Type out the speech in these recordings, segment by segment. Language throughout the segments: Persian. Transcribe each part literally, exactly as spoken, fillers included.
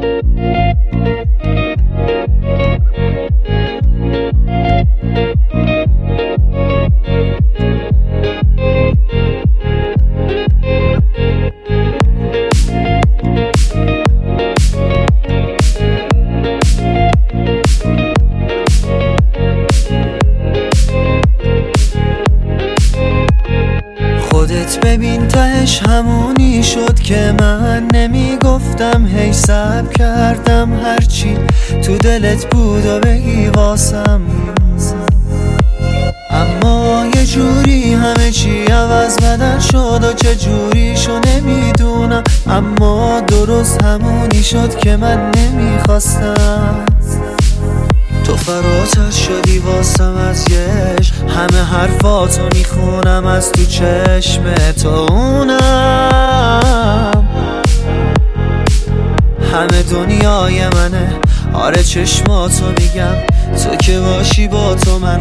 خودت ببین تهش همونی شد که من نمیگفتم، هی صبر کردم هرچی تو دلت بود و بگی واسم، اما یه جوری همه چی عوض بدل شد و چه جوریشو نمیدونم، اما درست همونی شد که من نمیخواستم. تو فراتر شدی واسم از یش، همه حرفاتو میخونم از تو چشم تو، اونم همه دنیای منه. آره چشماتو میگم، تو که باشی با تو من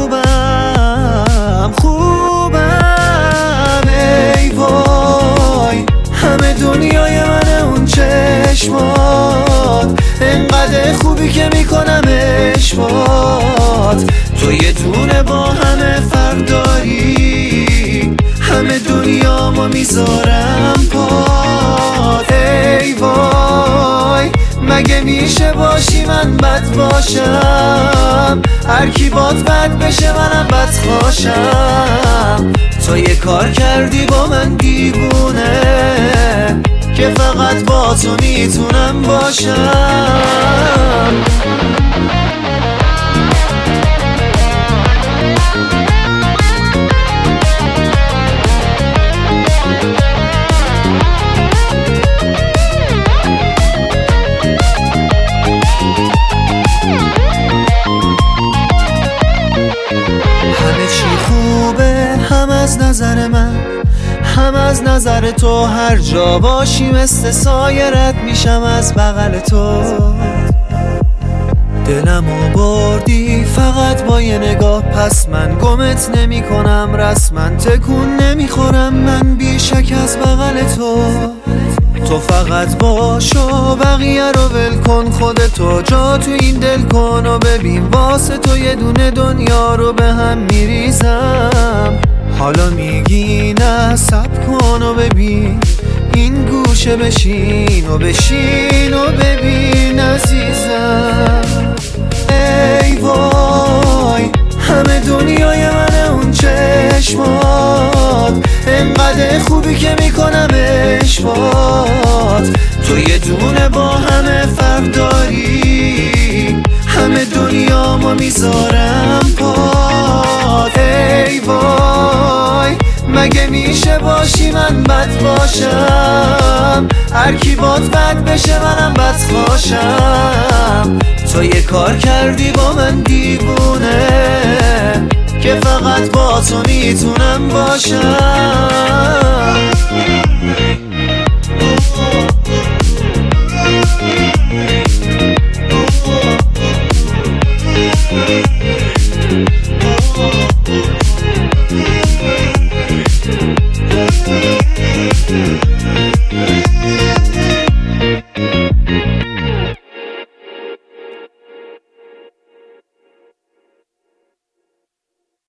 خوبم خوبم. ای وای همه دنیای منه اون چشمات، انقدر خوبی که میکنم اشبات. تو یه دونه با همه فرق داری، همه دنیامو میذارم پات. ای وای مگه میشه باشی من بد باشم، هر کی باد بد بشه منم بد خواشم. تو یه کار کردی با من دیوونه که فقط با تو میتونم باشم. همه چی خوبه هم از نظر من، هم از نظر تو. هر جا باشی مثل سایرت میشم از بغل تو. دلمو بردی فقط با یه نگاه، پس من گمت نمی کنم، رسما تکون نمیخورم من بیشک از بغل تو. تو فقط باش و بقیه رو ول کن، خودتو جا تو این دل کن و ببین واسه تو یه دونه دنیا رو به هم میریزم. حالا میگی نه صبر کن و ببین، این گوشه بشین و بشین و ببین عزیزم. ای وای همه دنیای منه اون چشمات، انقدر خوبی که میکنم اشبات. تو یه دونه با همه فرق داری، همه دنیامو میذارم پات. ای وای مگه میشه باشی من بد باشم، هر کی باد بد بشه منم بد خواشم. تو یه کار کردی با من دیوونه که فقط با تو میتونم باشم. We'll be right back.